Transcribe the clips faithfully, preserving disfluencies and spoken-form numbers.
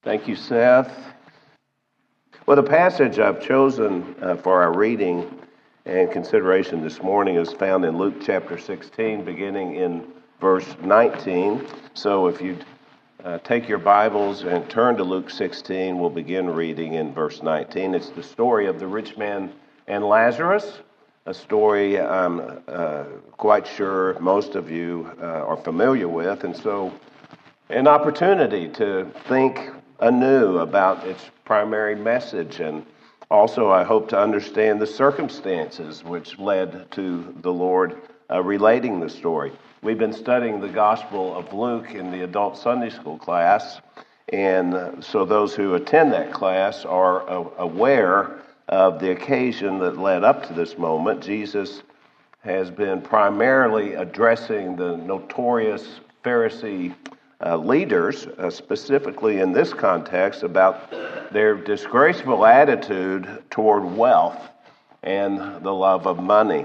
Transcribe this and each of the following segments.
Thank you, Seth. Well, the passage I've chosen uh, for our reading and consideration this morning is found in Luke chapter sixteen, beginning in verse nineteen. So if you'd uh, take your Bibles and turn to Luke sixteen, we'll begin reading in verse nineteen. It's the story of the rich man and Lazarus, a story I'm uh, quite sure most of you uh, are familiar with, and so an opportunity to think anew about its primary message, and also I hope to understand the circumstances which led to the Lord uh, relating the story. We've been studying the Gospel of Luke in the adult Sunday school class, and uh, so those who attend that class are uh, aware of the occasion that led up to this moment. Jesus has been primarily addressing the notorious Pharisee Uh, leaders, uh, specifically in this context, about their disgraceful attitude toward wealth and the love of money.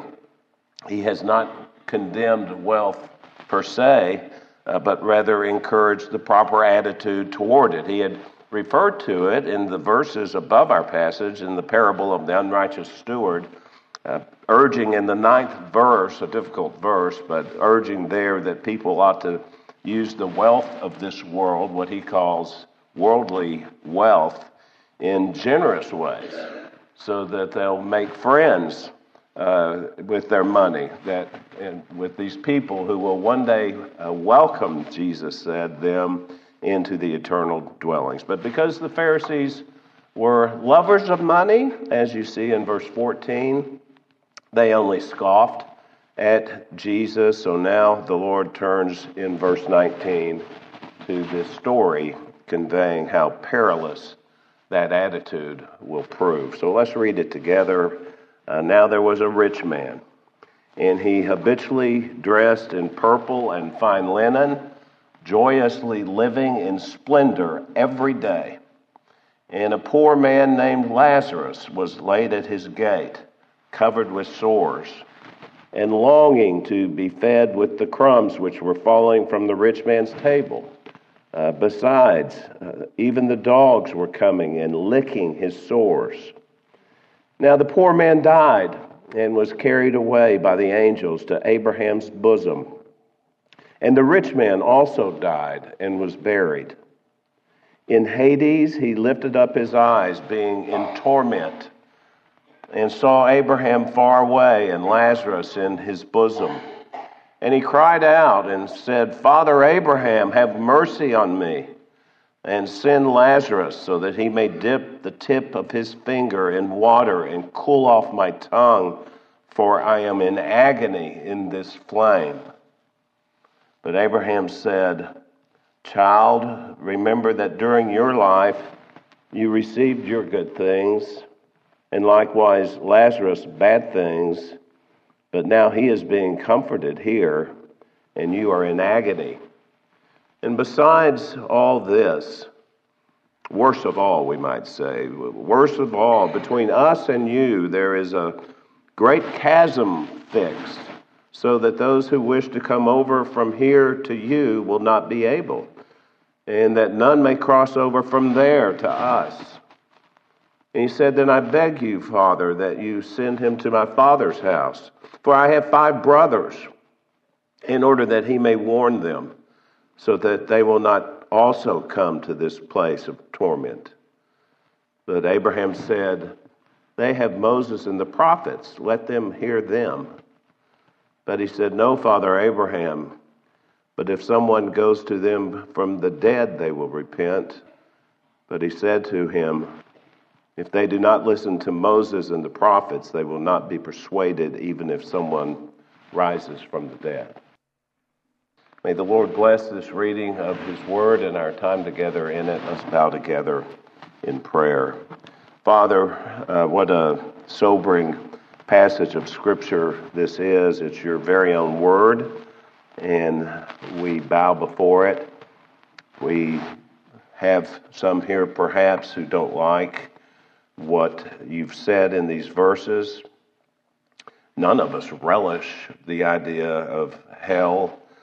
He has not condemned wealth per se, uh, but rather encouraged the proper attitude toward it. He had referred to it in the verses above our passage in the parable of the unrighteous steward, uh, urging in the ninth verse, a difficult verse, but urging there that people ought to use the wealth of this world, what he calls worldly wealth, in generous ways, so that they'll make friends uh, with their money, that and with these people who will one day uh, welcome, Jesus said, them into the eternal dwellings. But because the Pharisees were lovers of money, as you see in verse fourteen, they only scoffed at Jesus. So now the Lord turns in verse nineteen to this story, conveying how perilous that attitude will prove. So let's read it together. Uh, now there was a rich man, and he habitually dressed in purple and fine linen, joyously living in splendor every day. And a poor man named Lazarus was laid at his gate, covered with sores, and longing to be fed with the crumbs which were falling from the rich man's table. Uh, besides, uh, even the dogs were coming and licking his sores. Now the poor man died and was carried away by the angels to Abraham's bosom. And the rich man also died and was buried. In Hades he lifted up his eyes, being in torment, and saw Abraham far away and Lazarus in his bosom. And he cried out and said, Father Abraham, have mercy on me, and send Lazarus so that he may dip the tip of his finger in water and cool off my tongue, for I am in agony in this flame. But Abraham said, Child, remember that during your life you received your good things, and likewise Lazarus bad things, but now he is being comforted here, and you are in agony. And besides all this, worst of all, we might say, worst of all, between us and you there is a great chasm fixed, so that those who wish to come over from here to you will not be able, and that none may cross over from there to us. And he said, Then I beg you, Father, that you send him to my father's house, for I have five brothers, in order that he may warn them, so that they will not also come to this place of torment. But Abraham said, They have Moses and the prophets, let them hear them. But he said, No, Father Abraham, but if someone goes to them from the dead, they will repent. But he said to him, If they do not listen to Moses and the prophets, they will not be persuaded, even if someone rises from the dead. May the Lord bless this reading of his word and our time together in it. Let's bow together in prayer. Father, uh, what a sobering passage of Scripture this is. It's your very own word, and we bow before it. We have some here perhaps who don't like what you've said in these verses. None of us relish the idea of hell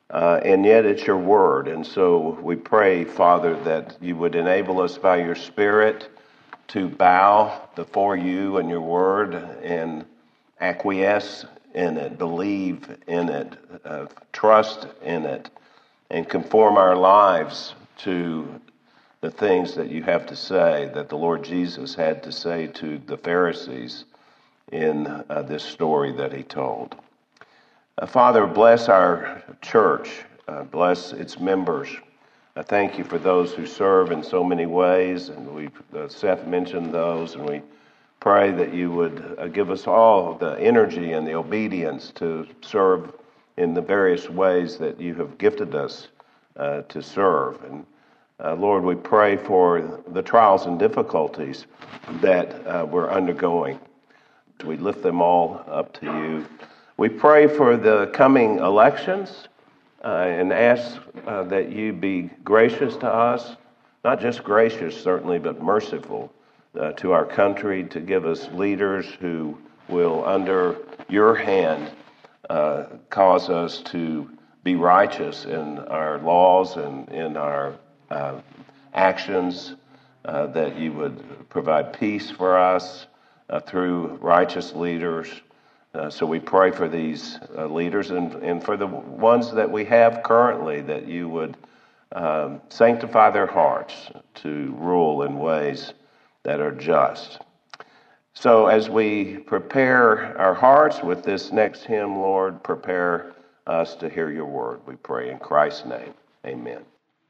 uh, and yet it's your word. And so we pray, Father, that you would enable us by your Spirit to bow before you and your word and acquiesce in it, believe in it, uh, trust in it, and conform our lives to the things that you have to say, that the Lord Jesus had to say to the Pharisees in uh, this story that he told. Uh, Father, bless our church, uh, bless its members. I thank you for those who serve in so many ways, and we uh, Seth mentioned those, and we pray that you would uh, give us all the energy and the obedience to serve in the various ways that you have gifted us uh, to serve. And uh, Lord, we pray for the trials and difficulties that uh, we're undergoing. We lift them all up to you. We pray for the coming elections uh, and ask uh, that you be gracious to us, not just gracious certainly, but merciful uh, to our country, to give us leaders who will, under your hand, uh, cause us to be righteous in our laws and in our uh, actions, uh, that you would provide peace for us uh, through righteous leaders. Uh, so we pray for these uh, leaders and, and for the ones that we have currently, that you would um, sanctify their hearts to rule in ways that are just. So as we prepare our hearts with this next hymn, Lord, prepare us to hear your word. We pray in Christ's name. Amen.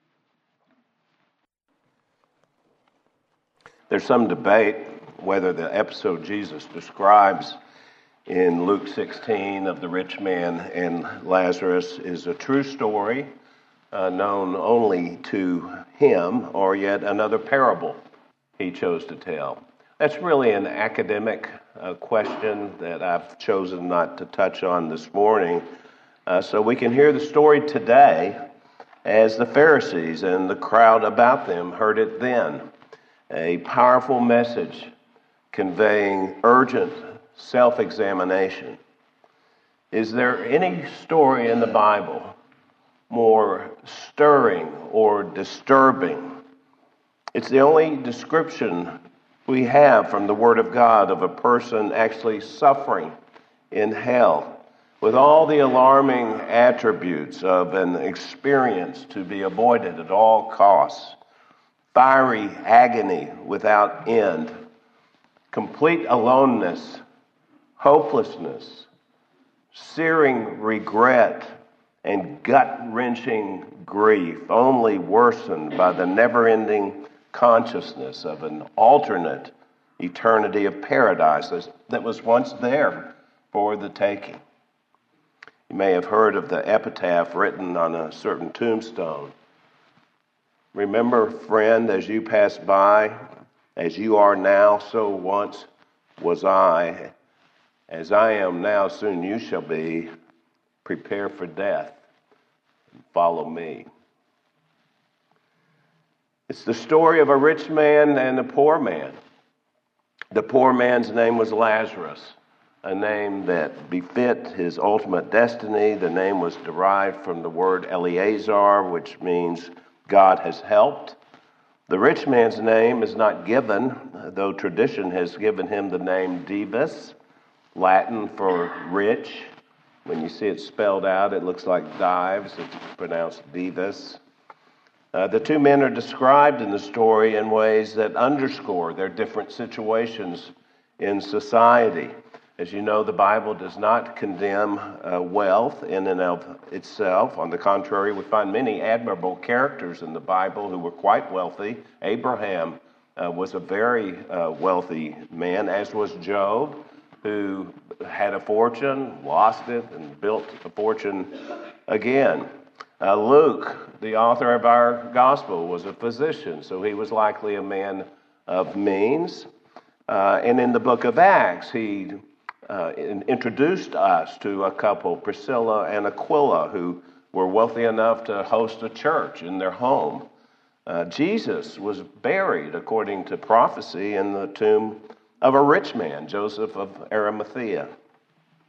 There's some debate whether the episode Jesus describes in Luke sixteen of the rich man and Lazarus is a true story uh, known only to him, or yet another parable he chose to tell. That's really an academic uh, question that I've chosen not to touch on this morning, uh, so we can hear the story today as the Pharisees and the crowd about them heard it then. A powerful message conveying urgent self-examination. Is there any story in the Bible more stirring or disturbing? It's the only description we have from the Word of God of a person actually suffering in hell, with all the alarming attributes of an experience to be avoided at all costs, fiery agony without end, complete aloneness, hopelessness, searing regret, and gut-wrenching grief, only worsened by the never-ending consciousness of an alternate eternity of paradise that was once there for the taking. You may have heard of the epitaph written on a certain tombstone. Remember, friend, as you pass by, as you are now, so once was I. As I am now, soon you shall be. Prepare for death and follow me. It's the story of a rich man and a poor man. The poor man's name was Lazarus, a name that befit his ultimate destiny. The name was derived from the word Eleazar, which means God has helped. The rich man's name is not given, though tradition has given him the name Dives, Latin for rich. When you see it spelled out, it looks like dives. It's pronounced Dives. Uh, the two men are described in the story in ways that underscore their different situations in society. As you know, the Bible does not condemn uh, wealth in and of itself. On the contrary, we find many admirable characters in the Bible who were quite wealthy. Abraham uh, was a very uh, wealthy man, as was Job, who had a fortune, lost it, and built a fortune again. Uh, Luke, the author of our gospel, was a physician, so he was likely a man of means. Uh, and in the book of Acts, he uh, in, introduced us to a couple, Priscilla and Aquila, who were wealthy enough to host a church in their home. Uh, Jesus was buried, according to prophecy, in the tomb of a rich man, Joseph of Arimathea.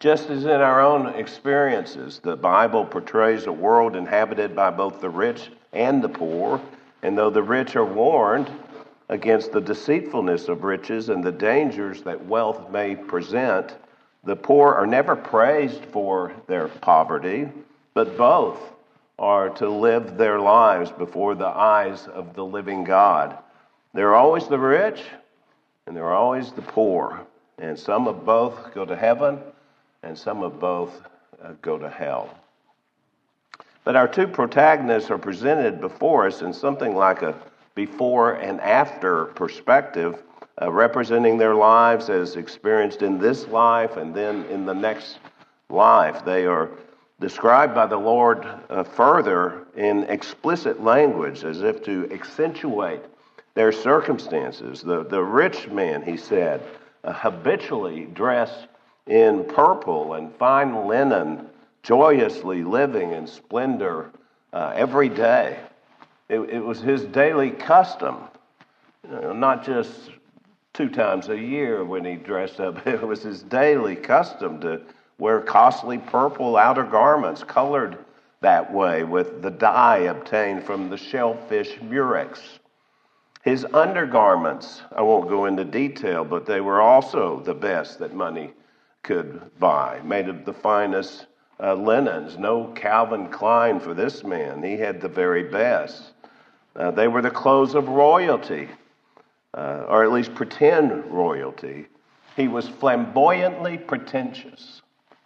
Just as in our own experiences, the Bible portrays a world inhabited by both the rich and the poor, and though the rich are warned against the deceitfulness of riches and the dangers that wealth may present, the poor are never praised for their poverty, but both are to live their lives before the eyes of the living God. There are always the rich, and there are always the poor, and some of both go to heaven, and some of both uh, go to hell. But our two protagonists are presented before us in something like a before and after perspective, uh, representing their lives as experienced in this life and then in the next life. They are described by the Lord uh, further in explicit language as if to accentuate their circumstances. The, the rich man, he said, uh, habitually dressed in purple and fine linen, joyously living in splendor uh, every day. It, it was his daily custom, you know, not just two times a year when he dressed up. It was his daily custom to wear costly purple outer garments colored that way with the dye obtained from the shellfish murex. His undergarments, I won't go into detail, but they were also the best that money could buy, made of the finest uh, linens. No Calvin Klein for this man. He had the very best. Uh, they were the clothes of royalty, uh, or at least pretend royalty. He was flamboyantly pretentious.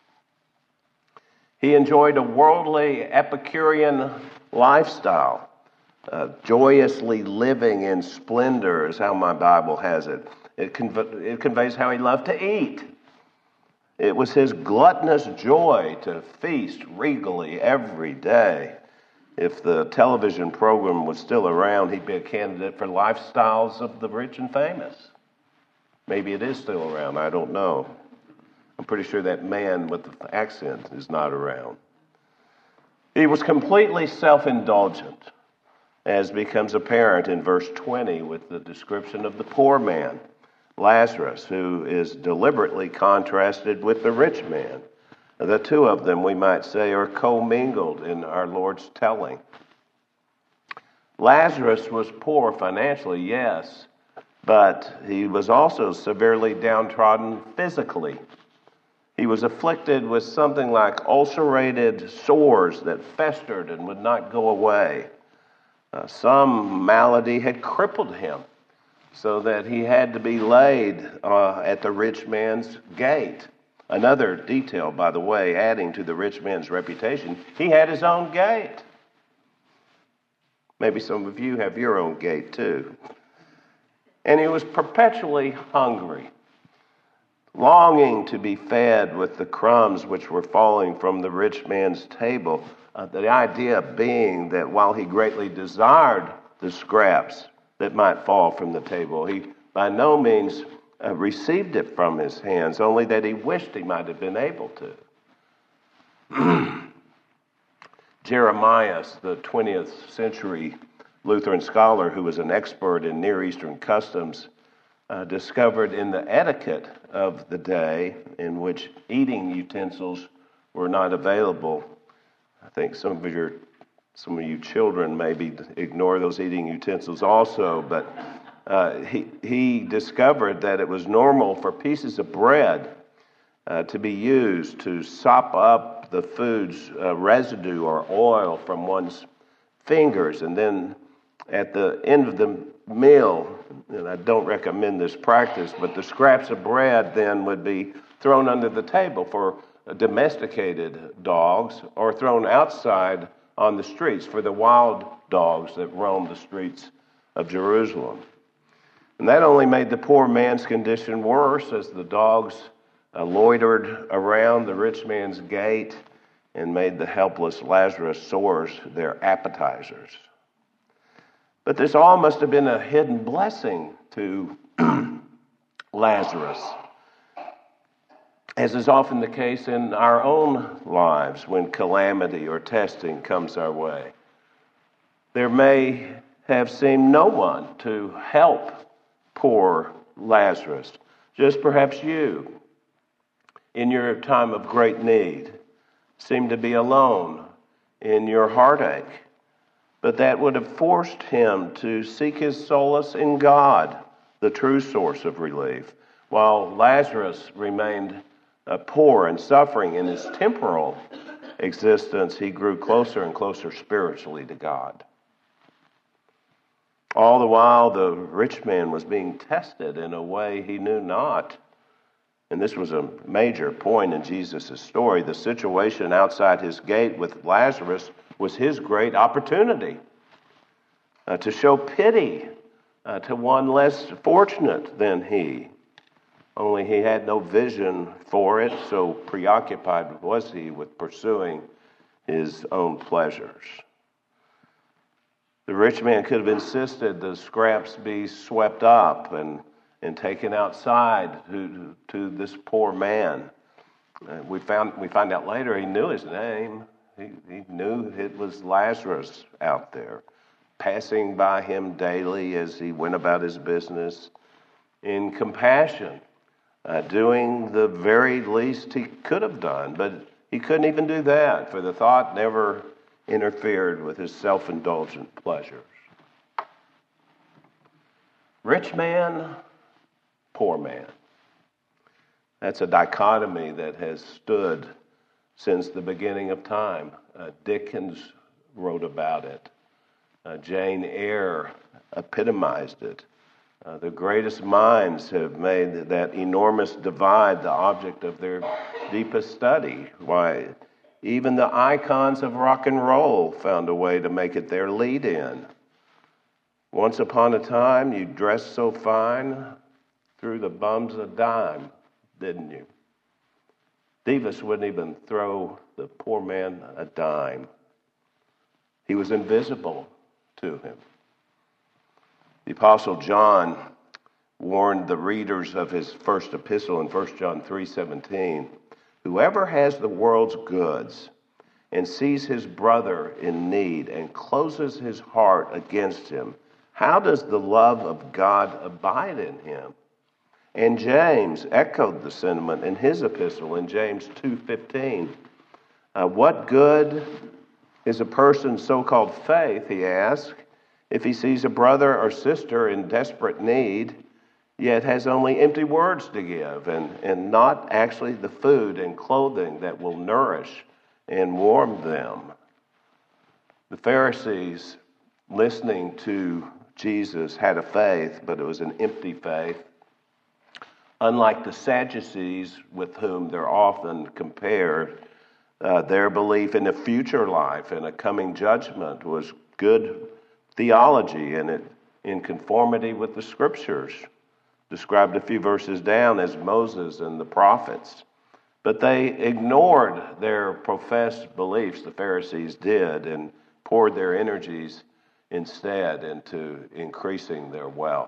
He enjoyed a worldly Epicurean lifestyle. Uh, joyously living in splendor is how my Bible has it. It, conv- it conveys how he loved to eat. It was his gluttonous joy to feast regally every day. If the television program was still around, he'd be a candidate for Lifestyles of the Rich and Famous. Maybe it is still around, I don't know. I'm pretty sure that man with the accent is not around. He was completely self-indulgent, as becomes apparent in verse twenty with the description of the poor man, Lazarus, who is deliberately contrasted with the rich man. The two of them, we might say, are commingled in our Lord's telling. Lazarus was poor financially, yes, but he was also severely downtrodden physically. He was afflicted with something like ulcerated sores that festered and would not go away. Uh, some malady had crippled him so that he had to be laid uh, at the rich man's gate. Another detail, by the way, adding to the rich man's reputation, he had his own gate. Maybe some of you have your own gate too. And he was perpetually hungry, longing to be fed with the crumbs which were falling from the rich man's table. Uh, the idea being that while he greatly desired the scraps that might fall from the table, he by no means uh, received it from his hands, only that he wished he might have been able to. Jeremias, the twentieth century Lutheran scholar who was an expert in Near Eastern customs, uh, discovered in the etiquette of the day in which eating utensils were not available. I think some of your, some of you children maybe ignore those eating utensils also, but uh, he he discovered that it was normal for pieces of bread uh, to be used to sop up the food's uh, residue or oil from one's fingers, and then at the end of the meal, and I don't recommend this practice, but the scraps of bread then would be thrown under the table for domesticated dogs, or thrown outside on the streets for the wild dogs that roam the streets of Jerusalem. And that only made the poor man's condition worse as the dogs uh, loitered around the rich man's gate and made the helpless Lazarus sores their appetizers. But this all must have been a hidden blessing to Lazarus, as is often the case in our own lives when calamity or testing comes our way. There may have seemed no one to help poor Lazarus, just perhaps you. in your time of great need, seem to be alone in your heartache. But that would have forced him to seek his solace in God, the true source of relief. While Lazarus remained uh, poor and suffering in his temporal existence, he grew closer and closer spiritually to God. All the while, the rich man was being tested in a way he knew not. And this was a major point in Jesus' story. The situation outside his gate with Lazarus was his great opportunity uh, to show pity uh, to one less fortunate than he. Only he had no vision for it, so preoccupied was he with pursuing his own pleasures. The rich man could have insisted the scraps be swept up and and taken outside to, to this poor man. Uh, we found we find out later he knew his name. He, he knew it was Lazarus out there, passing by him daily as he went about his business in compassion, uh, doing the very least he could have done. But he couldn't even do that, for the thought never interfered with his self-indulgent pleasures. Rich man, poor man. That's a dichotomy that has stood since the beginning of time. Uh, Dickens wrote about it. Uh, Jane Eyre epitomized it. Uh, the greatest minds have made that enormous divide the object of their deepest study. Why, even the icons of rock and roll found a way to make it their lead-in. Once upon a time, you dressed so fine, threw the bums a dime, didn't you? Davis wouldn't even throw the poor man a dime. He was invisible to him. The Apostle John warned the readers of his first epistle in First John three seventeen, whoever has the world's goods and sees his brother in need and closes his heart against him, how does the love of God abide in him? And James echoed the sentiment in his epistle in James two fifteen. Uh, what good is a person's so-called faith, he asked, if he sees a brother or sister in desperate need, yet has only empty words to give and, and not actually the food and clothing that will nourish and warm them? The Pharisees, listening to Jesus, had a faith, but it was an empty faith. Unlike the Sadducees, with whom they're often compared, uh, their belief in a future life and a coming judgment was good theology and it in conformity with the Scriptures, described a few verses down as Moses and the prophets. But they ignored their professed beliefs, the Pharisees did, and poured their energies instead into increasing their wealth.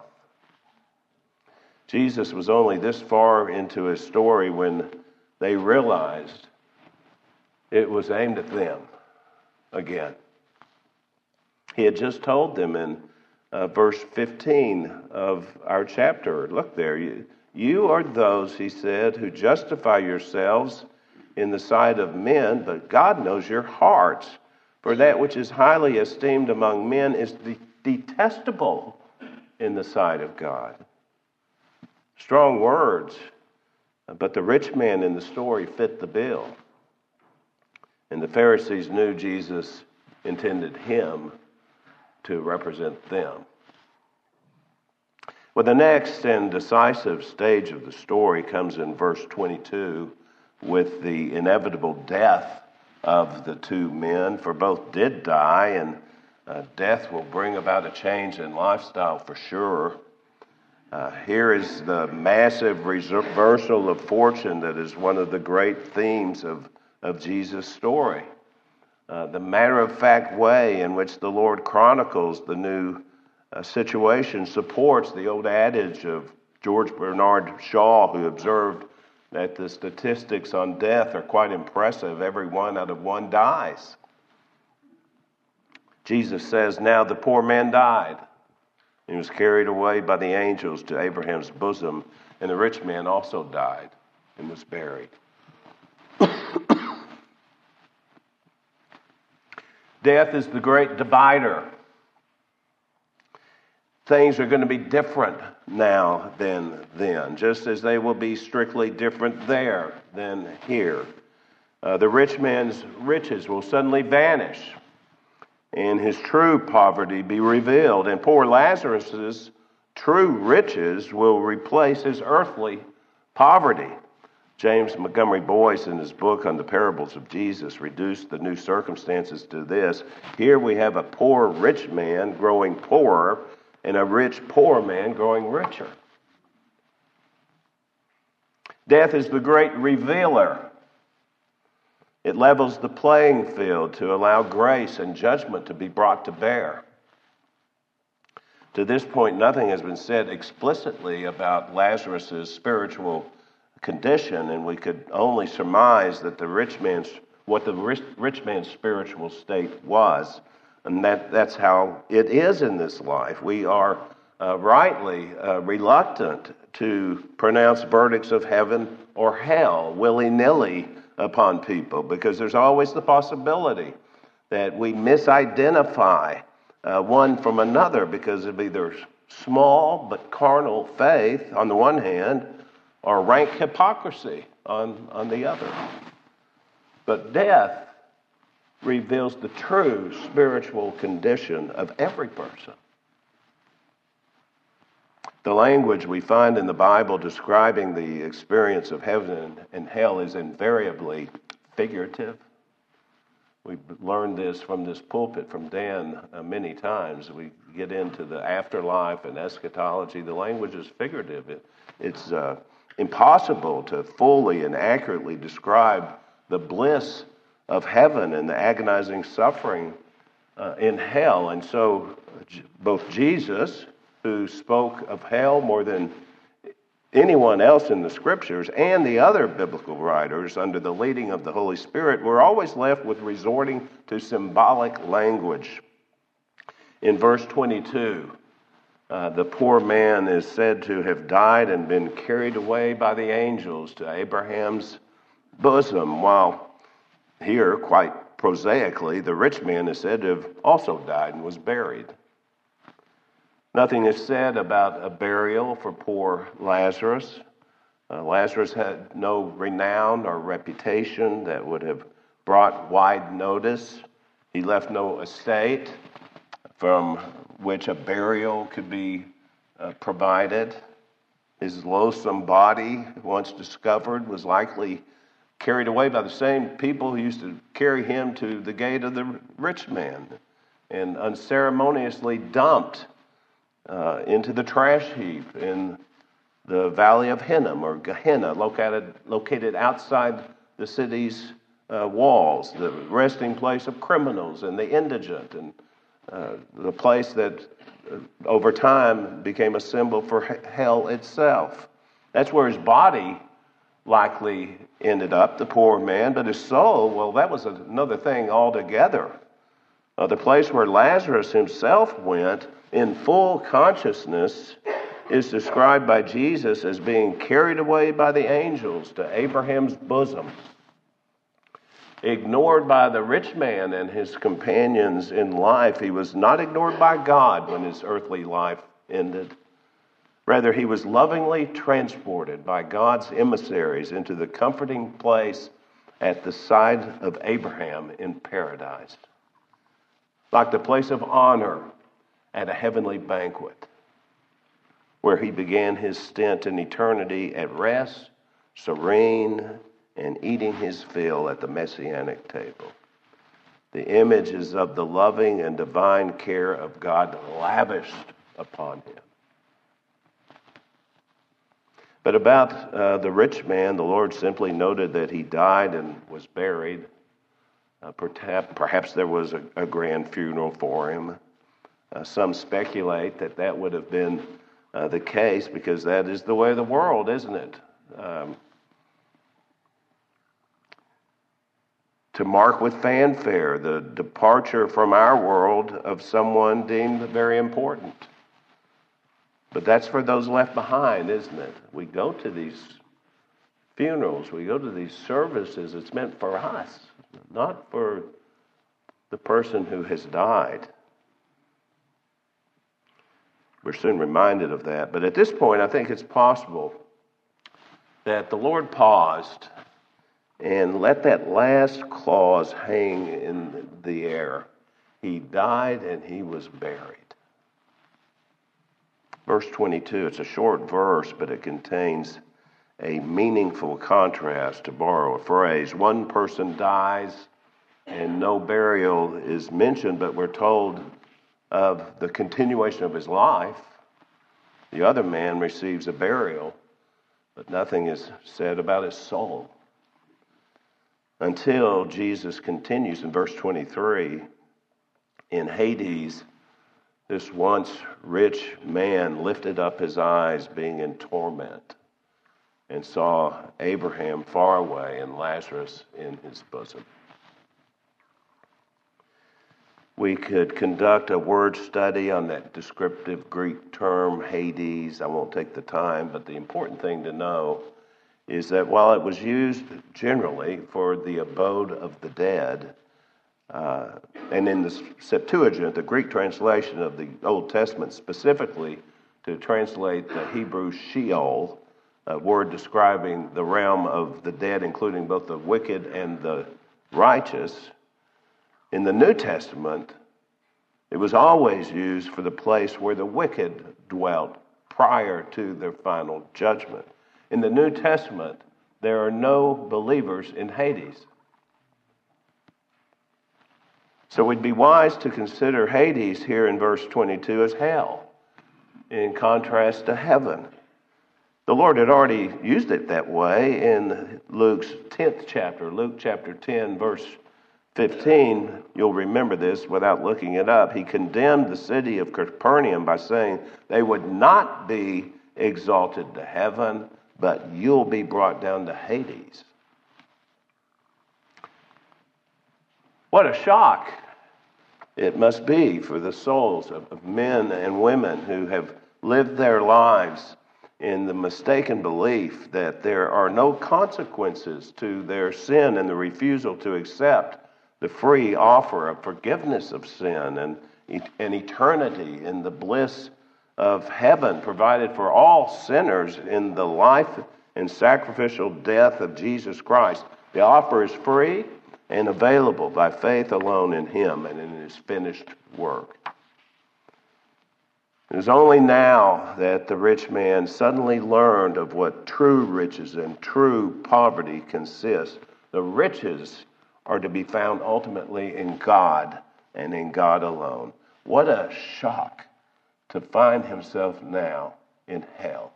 Jesus was only this far into his story when they realized it was aimed at them again. He had just told them in uh, verse fifteen of our chapter, look there, you, you are those, he said, who justify yourselves in the sight of men, but God knows your hearts. For that which is highly esteemed among men is de- detestable in the sight of God. Strong words, but the rich man in the story fit the bill. And the Pharisees knew Jesus intended him to represent them. Well, the next and decisive stage of the story comes in verse twenty-two with the inevitable death of the two men, for both did die, and uh, death will bring about a change in lifestyle for sure. Uh, here is the massive reversal of fortune that is one of the great themes of, of Jesus' story. Uh, the matter-of-fact way in which the Lord chronicles the new uh, situation supports the old adage of George Bernard Shaw, who observed that the statistics on death are quite impressive. Every one out of one dies. Jesus says, now the poor man died. He was carried away by the angels to Abraham's bosom, and the rich man also died and was buried. Death is the great divider. Things are going to be different now than then, just as they will be strictly different there than here. Uh, the rich man's riches will suddenly vanish, and his true poverty be revealed, and poor Lazarus's true riches will replace his earthly poverty. James Montgomery Boyce, in his book on the parables of Jesus, reduced the new circumstances to this. Here we have a poor rich man growing poorer, and a rich poor man growing richer. Death is the great revealer. It levels the playing field to allow grace and judgment to be brought to bear. To this point, nothing has been said explicitly about Lazarus' spiritual condition, and we could only surmise that the rich man's what the rich, rich man's spiritual state was. And that, that's how it is in this life. We are uh, rightly uh, reluctant to pronounce verdicts of heaven or hell willy-nilly upon people, because there's always the possibility that we misidentify uh, one from another because of either small but carnal faith on the one hand or rank hypocrisy on, on the other. But death reveals the true spiritual condition of every person. The language we find in the Bible describing the experience of heaven and hell is invariably figurative. We've learned this from this pulpit from Dan uh, many times. We get into the afterlife and eschatology. The language is figurative. It, it's uh, impossible to fully and accurately describe the bliss of heaven and the agonizing suffering uh, in hell. And so both Jesus, who spoke of hell more than anyone else in the Scriptures, and the other biblical writers under the leading of the Holy Spirit, were always left with resorting to symbolic language. In verse twenty-two, uh, the poor man is said to have died and been carried away by the angels to Abraham's bosom, while here, quite prosaically, the rich man is said to have also died and was buried. Nothing is said about a burial for poor Lazarus. Uh, Lazarus had no renown or reputation that would have brought wide notice. He left no estate from which a burial could be uh, provided. His loathsome body, once discovered, was likely carried away by the same people who used to carry him to the gate of the rich man and unceremoniously dumped uh, into the trash heap in the valley of Hinnom, or Gehenna, located, located outside the city's uh, walls, the resting place of criminals and the indigent, and uh, the place that uh, over time became a symbol for hell itself. That's where his body likely ended up, the poor man, but his soul, well, that was another thing altogether. Uh, the place where Lazarus himself went in full consciousness is described by Jesus as being carried away by the angels to Abraham's bosom. Ignored by the rich man and his companions in life, he was not ignored by God when his earthly life ended. Rather, he was lovingly transported by God's emissaries into the comforting place at the side of Abraham in paradise, like the place of honor at a heavenly banquet, where he began his stint in eternity at rest, serene, and eating his fill at the messianic table. The image is of the loving and divine care of God lavished upon him. But about uh, the rich man, the Lord simply noted that he died and was buried. Uh, perhaps, perhaps there was a, a grand funeral for him. Uh, some speculate that that would have been uh, the case because that is the way of the world, isn't it? Um, to mark with fanfare the departure from our world of someone deemed very important. But that's for those left behind, isn't it? We go to these funerals, we go to these services, it's meant for us, not for the person who has died. We're soon reminded of that. But at this point, I think it's possible that the Lord paused and let that last clause hang in the air. He died and he was buried. Verse twenty-two, it's a short verse, but it contains a meaningful contrast, to borrow a phrase. One person dies and no burial is mentioned, but we're told of the continuation of his life. The other man receives a burial, but nothing is said about his soul. Until Jesus continues in verse twenty-three, in Hades, this once rich man lifted up his eyes, being in torment, and saw Abraham far away and Lazarus in his bosom. We could conduct a word study on that descriptive Greek term, Hades. I won't take the time, but the important thing to know is that while it was used generally for the abode of the dead, uh, and in the Septuagint, the Greek translation of the Old Testament specifically to translate the Hebrew Sheol, a word describing the realm of the dead, including both the wicked and the righteous, in the New Testament, it was always used for the place where the wicked dwelt prior to their final judgment. In the New Testament, there are no believers in Hades. So we'd be wise to consider Hades here in verse twenty-two as hell, in contrast to heaven. The Lord had already used it that way in Luke's tenth chapter, Luke chapter ten, verse fifteen. You'll remember this without looking it up. He condemned the city of Capernaum by saying they would not be exalted to heaven, but you'll be brought down to Hades. What a shock it must be for the souls of, of men and women who have lived their lives in the mistaken belief that there are no consequences to their sin and the refusal to accept the free offer of forgiveness of sin and an eternity in the bliss of heaven provided for all sinners in the life and sacrificial death of Jesus Christ. The offer is free and available by faith alone in Him and in His finished work. It was only now that the rich man suddenly learned of what true riches and true poverty consist. The riches are to be found ultimately in God and in God alone. What a shock to find himself now in hell.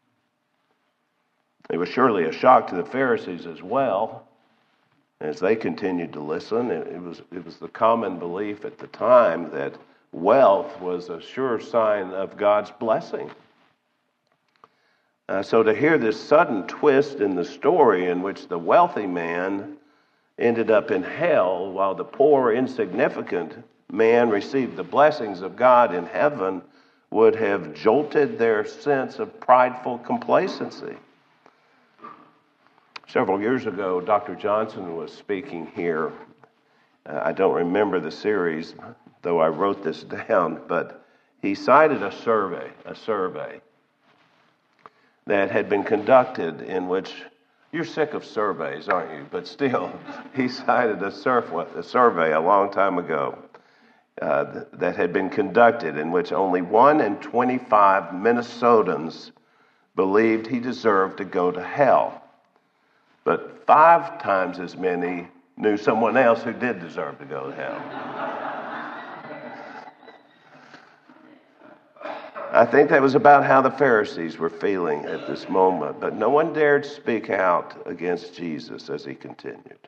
It was surely a shock to the Pharisees as well, as they continued to listen. It was, it was the common belief at the time that wealth was a sure sign of God's blessing. Uh, so to hear this sudden twist in the story in which the wealthy man ended up in hell while the poor, insignificant man received the blessings of God in heaven would have jolted their sense of prideful complacency. Several years ago, Doctor Johnson was speaking here. Uh, I don't remember the series, though I wrote this down, but he cited a survey, a survey that had been conducted in which, you're sick of surveys, aren't you? But still, he cited a, surf, a survey a long time ago uh, that had been conducted in which only one in twenty-five Minnesotans believed he deserved to go to hell. But five times as many knew someone else who did deserve to go to hell. I think that was about how the Pharisees were feeling at this moment, but no one dared speak out against Jesus as he continued.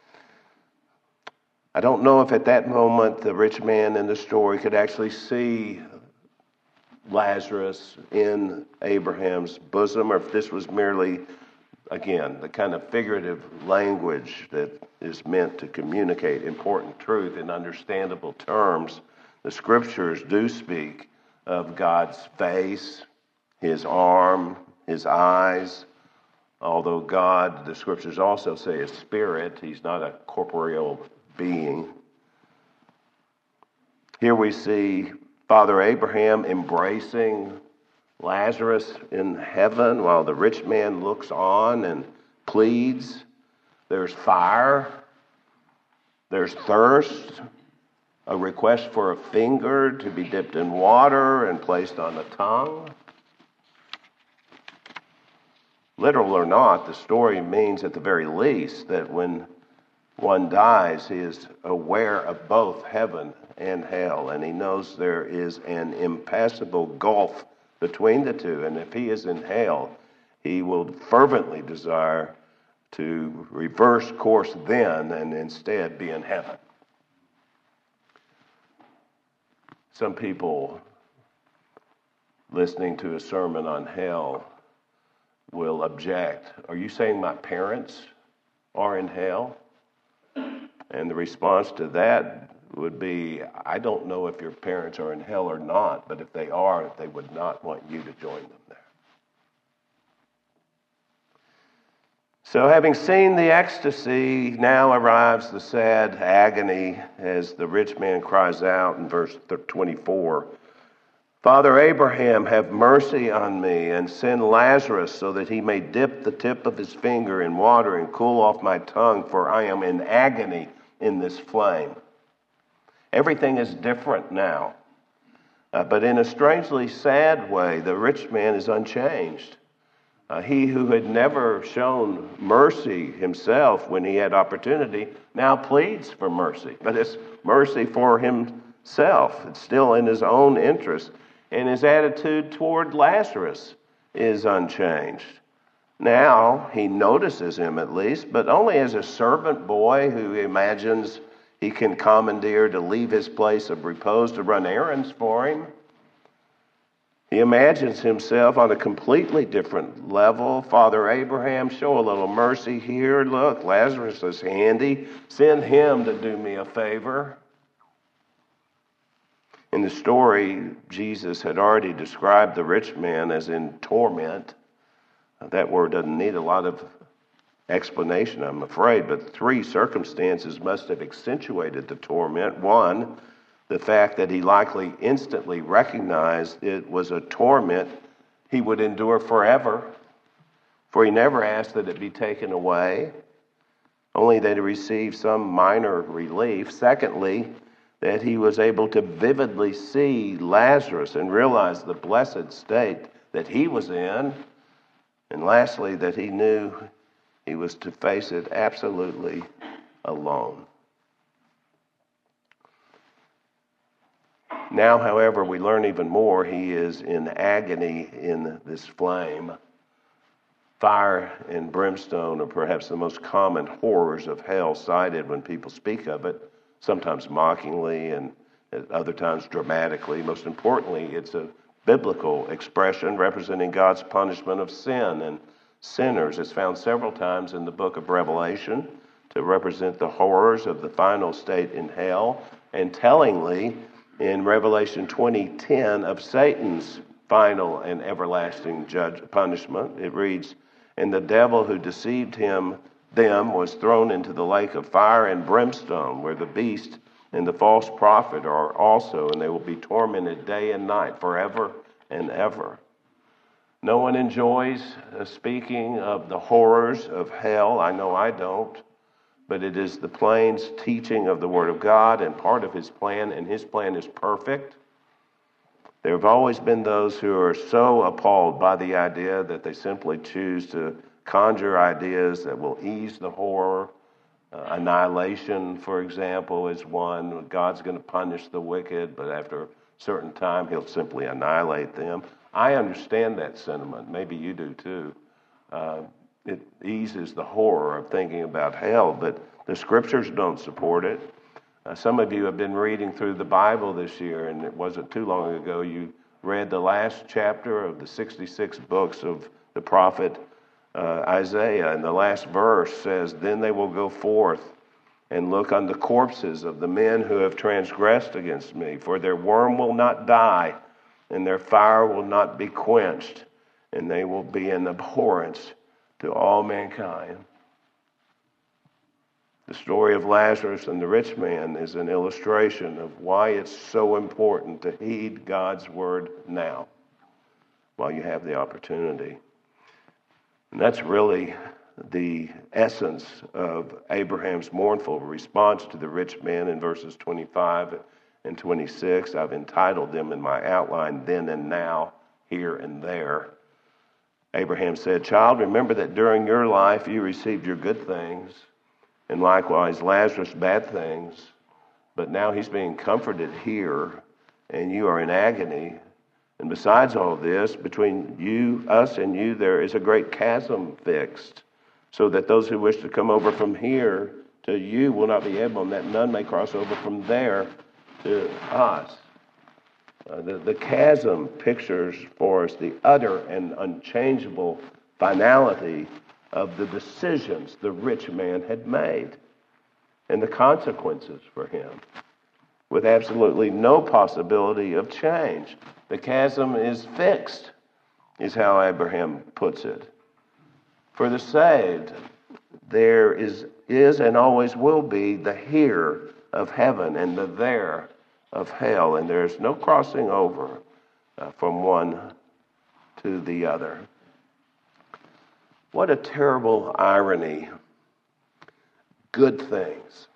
I don't know if at that moment the rich man in the story could actually see Lazarus in Abraham's bosom, or if this was merely, again, the kind of figurative language that is meant to communicate important truth in understandable terms. The scriptures do speak of God's face, His arm, His eyes. Although God, the scriptures also say, is spirit. He's not a corporeal being. Here we see Father Abraham embracing Lazarus in heaven while the rich man looks on and pleads. There's fire. There's thirst. A request for a finger to be dipped in water and placed on the tongue. Literal or not, the story means at the very least that when one dies, he is aware of both heaven and hell, and he knows there is an impassable gulf between the two. And if he is in hell, he will fervently desire to reverse course then and instead be in heaven. Some people listening to a sermon on hell will object. Are you saying my parents are in hell? And the response to that would be, I don't know if your parents are in hell or not, but if they are, they would not want you to join them there. So having seen the ecstasy, now arrives the sad agony as the rich man cries out in verse twenty-four, Father Abraham, have mercy on me and send Lazarus so that he may dip the tip of his finger in water and cool off my tongue, for I am in agony in this flame. Everything is different now. Uh, but in a strangely sad way, the rich man is unchanged. Uh, he who had never shown mercy himself when he had opportunity now pleads for mercy. But it's mercy for himself. It's still in his own interest. And his attitude toward Lazarus is unchanged. Now he notices him at least, but only as a servant boy who imagines he can commandeer to leave his place of repose to run errands for him. He imagines himself on a completely different level. Father Abraham, show a little mercy here. Look, Lazarus is handy. Send him to do me a favor. In the story, Jesus had already described the rich man as in torment. That word doesn't need a lot of explanation, I'm afraid, but three circumstances must have accentuated the torment. One, the fact that he likely instantly recognized it was a torment he would endure forever, for he never asked that it be taken away, only that he received some minor relief. Secondly, that he was able to vividly see Lazarus and realize the blessed state that he was in. And lastly, that he knew he was to face it absolutely alone. Now, however, we learn even more. He is in agony in this flame. Fire and brimstone are perhaps the most common horrors of hell cited when people speak of it, sometimes mockingly and at other times dramatically. Most importantly, it's a biblical expression representing God's punishment of sin and sinners. It's found several times in the book of Revelation to represent the horrors of the final state in hell, and tellingly in Revelation twenty ten of Satan's final and everlasting judge punishment. It reads, "And the devil who deceived him them was thrown into the lake of fire and brimstone, where the beast and the false prophet are also, and they will be tormented day and night forever and ever." No one enjoys uh, speaking of the horrors of hell. I know I don't. But it is the plain teaching of the Word of God and part of His plan, and His plan is perfect. There have always been those who are so appalled by the idea that they simply choose to conjure ideas that will ease the horror. Uh, annihilation, for example, is one. God's going to punish the wicked, but after a certain time, He'll simply annihilate them. I understand that sentiment. Maybe you do too. Uh, it eases the horror of thinking about hell, but the Scriptures don't support it. Uh, some of you have been reading through the Bible this year, and it wasn't too long ago you read the last chapter of the sixty-six books of the prophet uh, Isaiah, and the last verse says, "Then they will go forth and look on the corpses of the men who have transgressed against me, for their worm will not die, and their fire will not be quenched, and they will be an abhorrence to all mankind." The story of Lazarus and the rich man is an illustration of why it's so important to heed God's word now, while you have the opportunity. And that's really the essence of Abraham's mournful response to the rich man in verses twenty-five and twenty-six. I've entitled them in my outline, Then and Now, Here and There. Abraham said, Child, remember that during your life you received your good things, and likewise Lazarus bad things, but now he's being comforted here, and you are in agony. And besides all this, between you, us and you, there is a great chasm fixed, so that those who wish to come over from here to you will not be able, and that none may cross over from there to us. Uh, the, the chasm pictures for us the utter and unchangeable finality of the decisions the rich man had made and the consequences for him, with absolutely no possibility of change. The chasm is fixed, is how Abraham puts it. For the saved, there is, is and always will be the here of heaven and the there of hell, and there's no crossing over uh, from one to the other. What a terrible irony. Good things.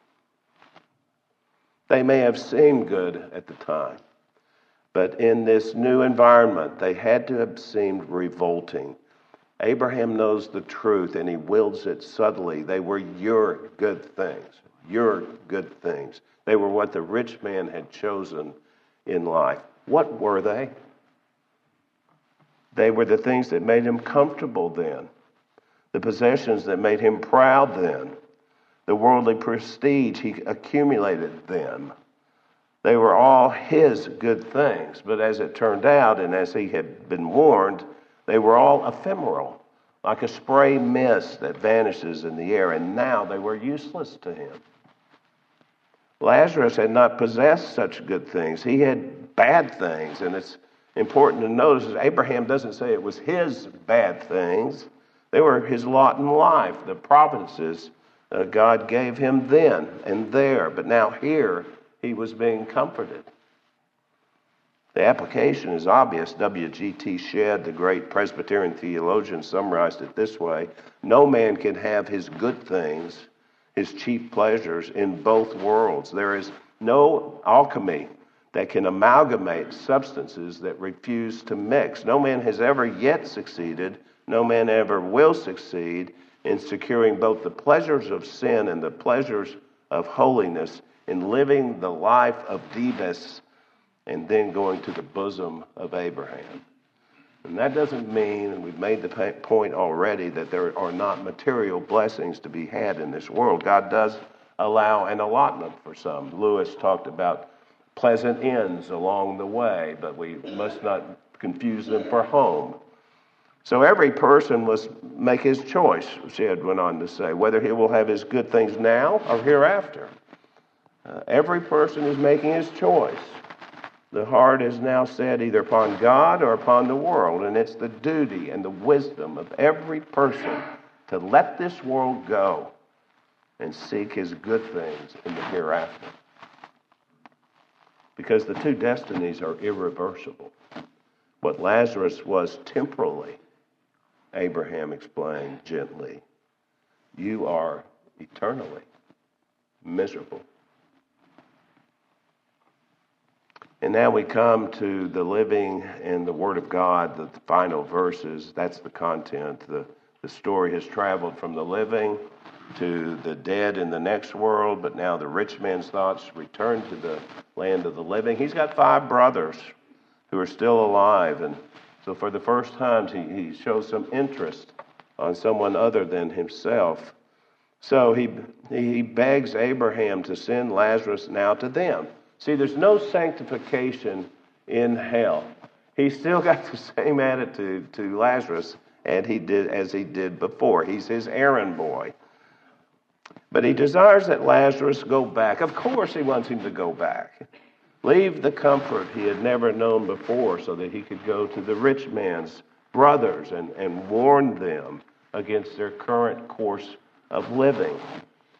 They may have seemed good at the time, but in this new environment, they had to have seemed revolting. Abraham knows the truth, and he wields it subtly. They were your good things. Your good things. They were what the rich man had chosen in life. What were they? They were the things that made him comfortable then. The possessions that made him proud then. The worldly prestige he accumulated then. They were all his good things. But as it turned out, and as he had been warned, they were all ephemeral, like a spray mist that vanishes in the air, and now they were useless to him. Lazarus had not possessed such good things. He had bad things, and it's important to notice that Abraham doesn't say it was his bad things. They were his lot in life, the providences uh, God gave him then and there. But now here, he was being comforted. The application is obvious. W G T Shedd, the great Presbyterian theologian, summarized it this way: no man can have his good things, his chief pleasures, in both worlds. There is no alchemy that can amalgamate substances that refuse to mix. No man has ever yet succeeded, no man ever will succeed in securing both the pleasures of sin and the pleasures of holiness, in living the life of Dives and then going to the bosom of Abraham. And that doesn't mean, and we've made the point already, that there are not material blessings to be had in this world. God does allow an allotment for some. Lewis talked about pleasant ends along the way, but we must not confuse them for home. So every person must make his choice, Shedd went on to say, whether he will have his good things now or hereafter. Uh, every person is making his choice. The heart is now set either upon God or upon the world, and it's the duty and the wisdom of every person to let this world go and seek his good things in the hereafter. Because the two destinies are irreversible. What Lazarus was temporally, Abraham explained gently, you are eternally miserable. And now we come to the living and the Word of God, the final verses. That's the content. The, the story has traveled from the living to the dead in the next world, but now the rich man's thoughts return to the land of the living. He's got five brothers who are still alive, and so for the first time he, he shows some interest on someone other than himself. So he, he begs Abraham to send Lazarus now to them. See, there's no sanctification in hell. He's still got the same attitude to Lazarus and he did as he did before. He's his errand boy. But he desires that Lazarus go back. Of course he wants him to go back. Leave the comfort he had never known before so that he could go to the rich man's brothers and, and warn them against their current course of living.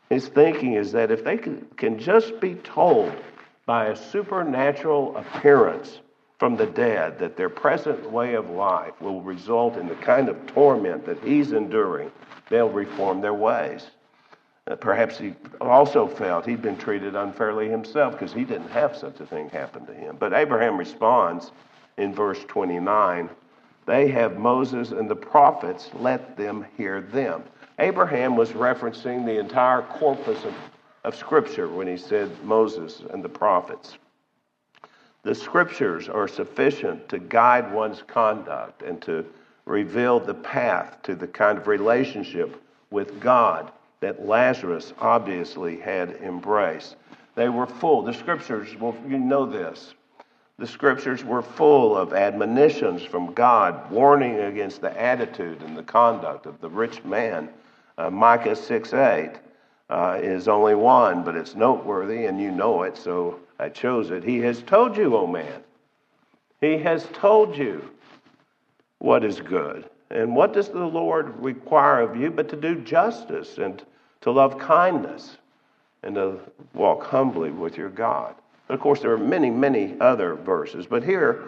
His thinking is that if they can, can just be told by a supernatural appearance from the dead that their present way of life will result in the kind of torment that he's enduring, they'll reform their ways. Uh, perhaps he also felt he'd been treated unfairly himself because he didn't have such a thing happen to him. But Abraham responds in verse twenty-nine, they have Moses and the prophets, let them hear them. Abraham was referencing the entire corpus of, of Scripture when he said Moses and the prophets. The Scriptures are sufficient to guide one's conduct and to reveal the path to the kind of relationship with God that Lazarus obviously had embraced. They were full. The Scriptures, well, you know this. The Scriptures were full of admonitions from God, warning against the attitude and the conduct of the rich man. Uh, Micah six eight uh, is only one, but it's noteworthy, and you know it, so I chose it. He has told you, O man. He has told you what is good. And what does the Lord require of you but to do justice and to love kindness and to walk humbly with your God? And of course, there are many, many other verses. But here,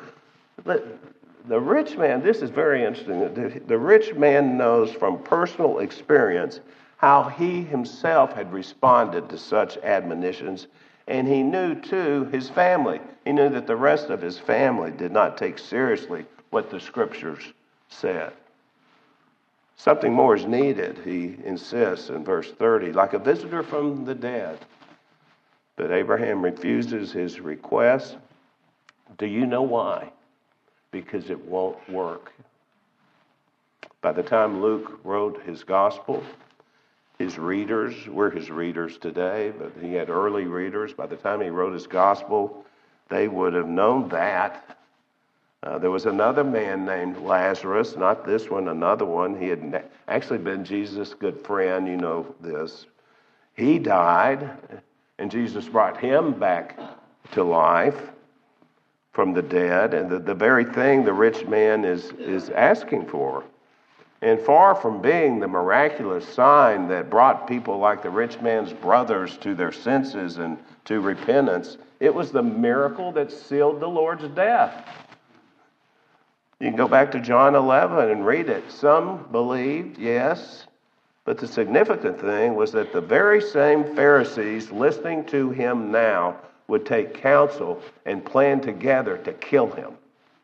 the rich man, this is very interesting. The, the rich man knows from personal experience how he himself had responded to such admonitions. And he knew, too, his family. He knew that the rest of his family did not take seriously what the Scriptures said. Something more is needed, he insists in verse thirty, like a visitor from the dead. But Abraham refuses his request. Do you know why? Because it won't work. By the time Luke wrote his gospel, his readers, we're his readers today, but he had early readers. By the time he wrote his gospel, they would have known that. Uh, there was another man named Lazarus, not this one, another one. He had actually been Jesus' good friend, you know this. He died, and Jesus brought him back to life from the dead, and the, the very thing the rich man is, is asking for. And far from being the miraculous sign that brought people like the rich man's brothers to their senses and to repentance, it was the miracle that sealed the Lord's death. You can go back to John eleven and read it. Some believed, yes, but the significant thing was that the very same Pharisees listening to him now would take counsel and plan together to kill him.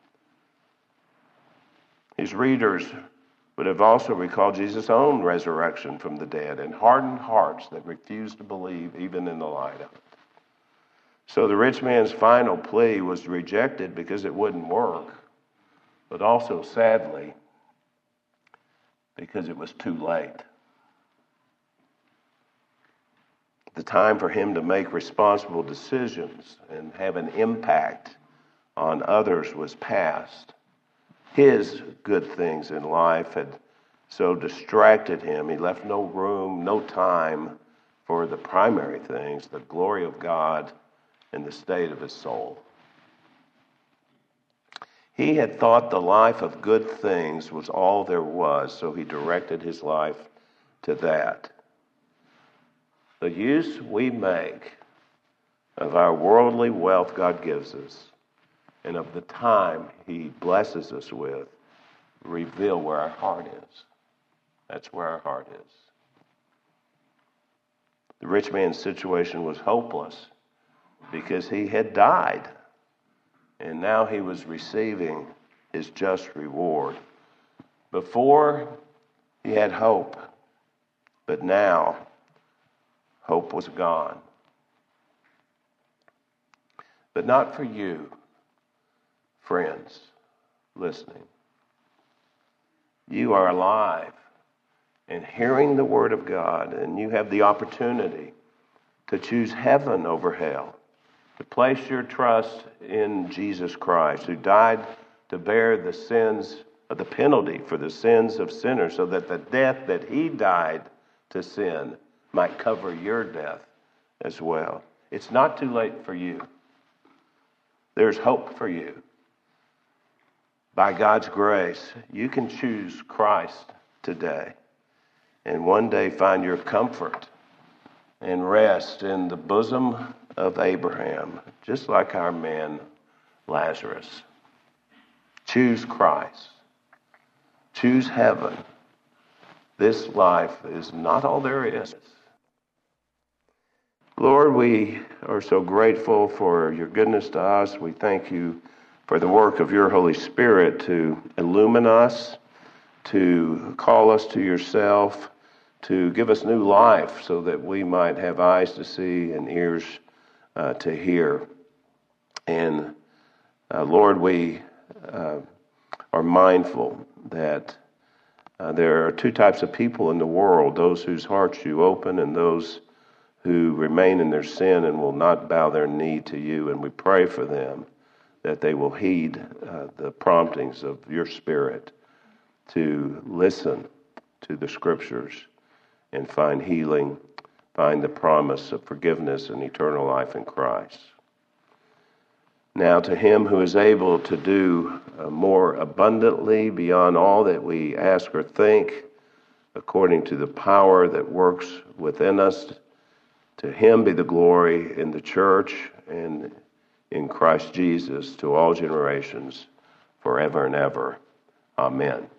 His readers would have also recalled Jesus' own resurrection from the dead and hardened hearts that refused to believe even in the light of it. So the rich man's final plea was rejected because it wouldn't work, but also, sadly, because it was too late. The time for him to make responsible decisions and have an impact on others was past. His good things in life had so distracted him, he left no room, no time for the primary things, the glory of God and the state of his soul. He had thought the life of good things was all there was, so he directed his life to that. The use we make of our worldly wealth God gives us and of the time he blesses us with reveal where our heart is. That's where our heart is. The rich man's situation was hopeless because he had died, and now he was receiving his just reward. Before, he had hope, but now hope was gone. But not for you, friends, listening. You are alive and hearing the Word of God, and you have the opportunity to choose heaven over hell, to place your trust in Jesus Christ, who died to bear the sins, the penalty for the sins of sinners, so that the death that he died to sin might cover your death as well. It's not too late for you. There's hope for you. By God's grace, you can choose Christ today and one day find your comfort and rest in the bosom of Abraham, just like our man Lazarus. Choose Christ. Choose heaven. This life is not all there is. Lord, we are so grateful for your goodness to us. We thank you for the work of your Holy Spirit to illumine us, to call us to yourself, to give us new life so that we might have eyes to see and ears uh, to hear. And uh, Lord, we uh, are mindful that uh, there are two types of people in the world, those whose hearts you open and those who remain in their sin and will not bow their knee to you. And we pray for them that they will heed uh, the promptings of your Spirit to listen to the Scriptures and find healing, find the promise of forgiveness and eternal life in Christ. Now to him who is able to do uh, more abundantly beyond all that we ask or think, according to the power that works within us, to him be the glory in the church and in Christ Jesus to all generations, forever and ever. Amen.